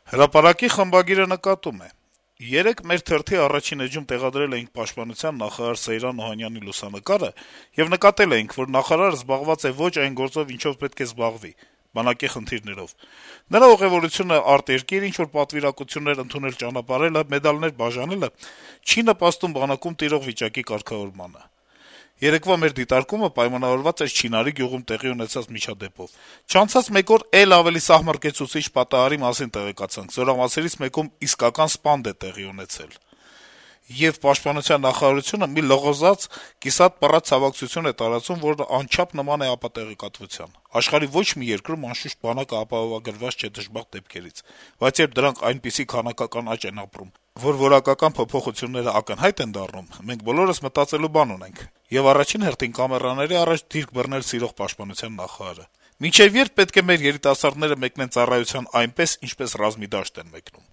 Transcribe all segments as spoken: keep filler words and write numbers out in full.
Հրապարակի խմբագիրը նկատում է. - «Երեկ մեր թերթի առաջին էջում տեղադրել էինք պաշտպանության նախարար Սեյրան Օհանյանի լուսանկարը եւ նկատել էինք, որ նախարարը զբաղված է ոչ այն գործով, ինչով պետք է զբաղվի` բանակի խնդիրներով: Նրա ուղեւորությունը արտերկիր ինչ-որ պատվիրակություններ ընդունել ճանապարհելը, մեդալներ բաժանելը չի նպաստում բանակում տիրող վիճակի կարգավորմանը: Երեկվա մեր դիտարկումը պայմանավորված էր Չինարի գյուղում տեղի ունեցած միջադեպով: Չանցած մեկ օր էլ ավելի սահմռկեցուցիչ պատահարի մասին տեղեկացանք. զորամասերից մեկում իսկական սպանդ է տեղի ունեցել: Եվ պաշտպանության նախարարությունը մի լղոզած, կիսատ-պռատ ցավակցություն է տարածում, որն անչափ նման է ապատեղեկատվության: Աշխարհի ոչ մի երկրում, անշուշտ, բանակը ապահովագրված չէ դժբախտ դեպքերից, բայց երբ դրանք այնպիսի քանակական աճ են ապրում, որ որակական փոփոխությունները ակնհայտ են դառնում, մենք բոլորս մտածելու բան ունենք: Եվ առաջին հերթին կամերաների առաջ դիրք բռնել սիրող պաշտպանության նախարարը: Մինչեւ ե՞րբ պետք է մեր երիտասարդները մեկնեն ծառայության այնպես, ինչպես ռազմի դաշտ են մեկնում»: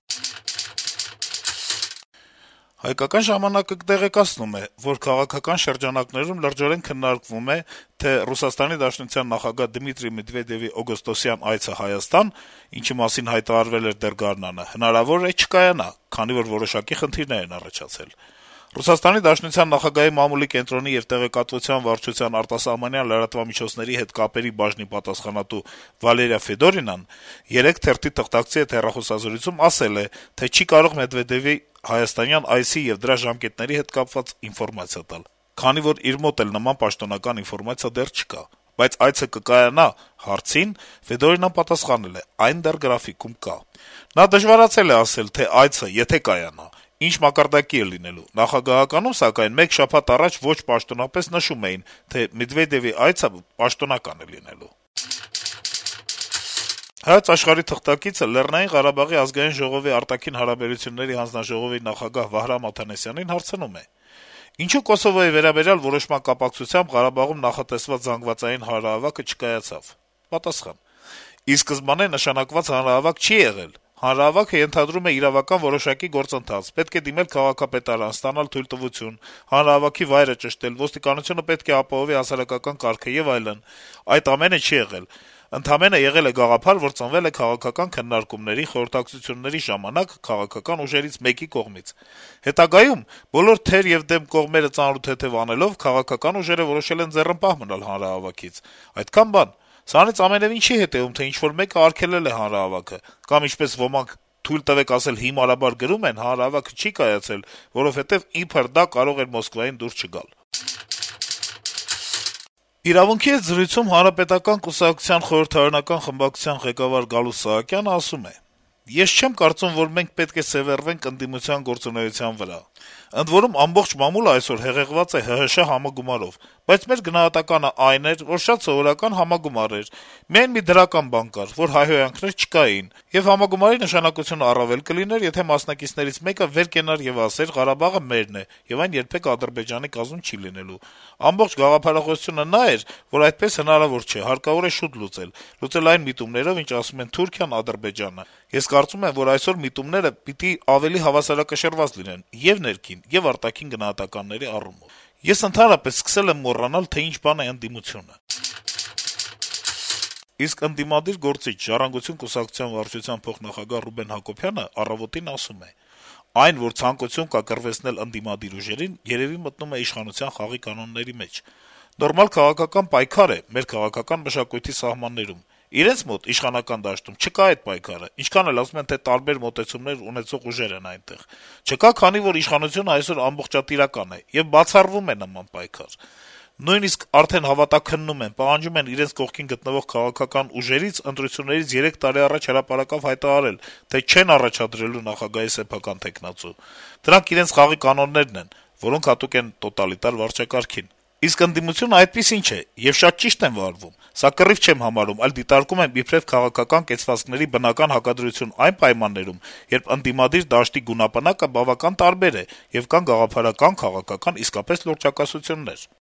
«Հայկական ժամանակ»-ը տեղեկացնում է, որ քաղաքական շրջանակներում լրջորեն քննարկվում է, թե ՌԴ նախագահ Դմիտրի Մեդվեդեւի օգոստոսյան այցը Հայաստան, ինչի մասին հայտարարվել էր դեռ գարնանը, հնարավոր է չկայանա, քանի որ որոշակի խնդիրներ են առաջացել: ՌԴ նախագահի մամուլի կենտրոնի եւ տեղեկատվության վարչության արտասահմանյան լրատվամիջոցների հետ կապերի բաժնի պատասխանատու Վալերիա Ֆեդորինան երեկ թերթի թղթակցի հետ հեռախոսազրույցում ասել է, թե չի կարող Մեդվեդեւի հայաստանյան այցի եւ դրա ժամկետների հետ կապված ինֆորմացիա տալ, քանի որ իր մոտ էլ նման պաշտոնական ինֆորմացիա դեռ չկա: Բայց այցը կկայանա հարցին Ֆեդորինան պատասխանել է. այն դեռ գրաֆիկում կա: Նա դժվարացել է ասել, թե այցը, եթե կայանա, ինչ մակարդակի է լինելու: Նախագահականում, սակայն, մեկ շաբաթ առաջ ոչ պաշտոնապես նշում էին, թե Մեդվեդեւի այցը պաշտոնական է լինելու»: «Հայոց Աշխարհ»-ի թղթակիցը Լեռնային Ղարաբաղի Ազգային ժողովի արտաքին հարաբերությունների հանձնաժողովի նախագահ Վահրամ Աթանասյանին հարցնում է. - «Ինչո՞ւ Կոսովոյի վերաբերյալ որոշման կապակցությամբ Ղարաբաղում նախատեսված զանգվածային հանրահավաքը չկայացավ»: Պատասխան. - «Ի սկզբանե նշանակված հանրահավաք չի եղել: Հանրահավաքը ենթադրում է իրավական որոշակի գործընթաց. պետք է դիմել քաղաքապետարան, ստանալ թույլտվություն, հանրահավաքի վայրը ճշտել, ոստիկանությունը պետք է ապահովի հասարակական կարգը եւ այլն: Այդ ամենը չի եղել: Ընդամենը եղել է գաղափար, որ ծնվել է քաղաքական քննարկումների, խորհրդակցությունների ժամանակ քաղաքական ուժերից մեկի կողմից: Հետագայում, բոլոր թեր եւ դեմ կողմերը ծանոթ-թեթեւ անելով, քաղաքական ուժերը որոշել են ձեռնպահ մնալ հանրահավաքից: Այդքան բան: Սրանից ամենեւին չի հետեւում, թե ինչ-որ մեկը արգելել է հանրահավաքը, կամ, ինչպես ոմանք, թույլ տվեք ասել, հիմարաբար գրում են, հանրահավաքը չի կայացել, որովհետեւ իբր դա կարող էր Մոսկվային դուր չգալ»: «Իրավունք»-ի հետ զրույցում Հանրապետական կուսակցության խորհրդարանական խմբակցության ղեկավար Գալուստ Սահակյանը ասում է. - «Ես չեմ կարծում, որ մենք պետք է սեւեռվենք ընդդիմության գործունեության վրա: Ընդ որում, ամբողջ մամուլը այսօր հեղեղված է ՀՀՇ համագումարով: Բայց մեր գնահատականը այն էր, որ շատ սովորական համագումար էր: Միայն մի դրական բան կար, որ հայհոյանքներ չկային: Եվ համագումարի նշանակությունը առավել կլիներ, եթե մասնակիցներից մեկը վեր կենար եւ ասեր` Ղարաբաղը մերն է, եւ այն երբեք Ադրբեջանի կազմում չի լինելու: Ամբողջ գաղափարախոսությունը նա էր, որ այդպես հնարավոր չէ, հարկավոր է շուտ լուծել: Լուծել այն միտումներով, ինչ ասում են Թուրքիան, Ադրբեջանը: Ես կարծում եմ, որ այսօր միտումները պիտի ավելի հավասարակշռված լինեն ե' ներքին, ե' արտաքին գնահատականների առումով: Ես ընդհանրապես սկսել եմ մոռանալ, թե ինչ բան է ընդդիմությունը»: Իսկ ընդդիմադիր գործիչ, Ժառանգություն կուսակցության վարչության փոխնախագահ Ռուբեն Հակոբյանը «Առավոտ»-ին ասում է. - «Այն, որ ցանկություն կա կռվեցնել ընդդիմադիր ուժերին, երեւի մտնում է իշխանության խաղի կանոնների մեջ: Նորմալ քաղաքական պայքար է մեր քաղաքական մշակույթի սահմաններում: Իրենց մոտ` իշխանական դաշտում, չկա այդ պայքարը, ինչքան էլ ասում են, թե տարբեր մոտեցումներ ունեցող ուժեր են այնտեղ: Չկա, քանի որ իշխանությունը այսօր ամբողջատիրական է, եւ բացառվում է նման պայքար: Նույնիսկ արդեն հավատաքննում են, պահանջում են իրենց կողքին գտնվող քաղաքական ուժերից ընտրություններից երեք տարի առաջ հրապարակավ հայտարարել, թե չեն առաջադրելու նախագահի սեփական թեկնածու: Դրանք իրենց խաղի կանոններն են, որոնք հատուկ են տոտալիտար վարչակարգին: Իսկ ընդդիմությունը այդպիսին չէ, եւ շատ ճիշտ են վարվում: Սա կռիվ չեմ համարում, այլ դիտարկում եմ իբրեւ քաղաքական կեցվածքների բնական հակադրություն այն պայմաններում, երբ ընդդիմադիր դաշտի գունապնակը բավական տարբեր է, եւ կան գաղափարական, քաղաքական իսկապես լրջակասություններ»: